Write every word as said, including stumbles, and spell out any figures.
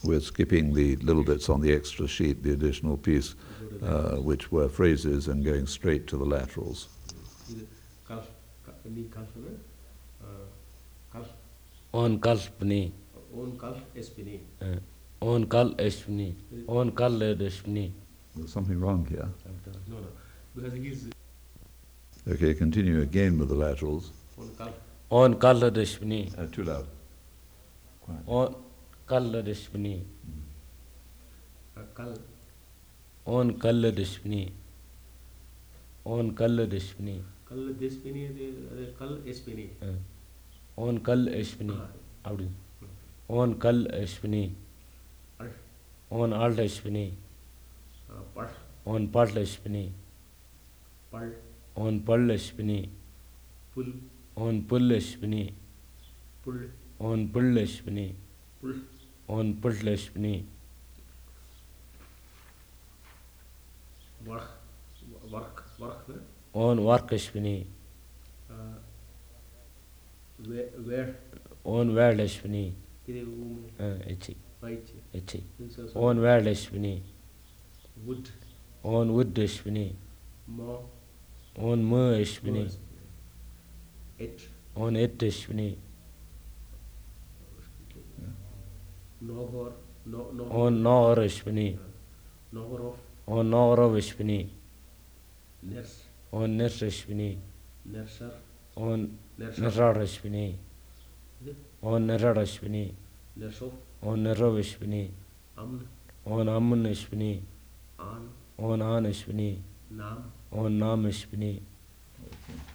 we're skipping the little bits on the extra sheet, the additional piece, uh, which were phrases, and going straight to the laterals. On kalpni. On kal espini. On kal espini. On kal espini. There's something wrong here. No, no. Because he's. Okay, continue again with the laterals. On kal. On kal espini. Uh, too loud. Quiet. On kal espini. Kal. On kal espini. On kal espini. Kal despini, kal espini. On kal espini. Abdi. On kal espini. On alt espini. Pal. On pal espini. Pal. On pal espini. Pul. On pull espini. Pul. On pull espini. Pul. On pull espini. Work. Work. Work. On work espini. Where. Where. On where espini. Echi. Right. Echi. On where espini. Wood. On wood espini. Mo. On mo espini. It. On it espini. Nohor. No. No. On nor espini. Nohorov. On norov espini. Ners. On ners espini. Nerser. On Nerser. nerar espini. On nerar espini. Nersov. On nerov espini. Amn. On amun espini. An. On an espini. Nam. On nam espini. Okay.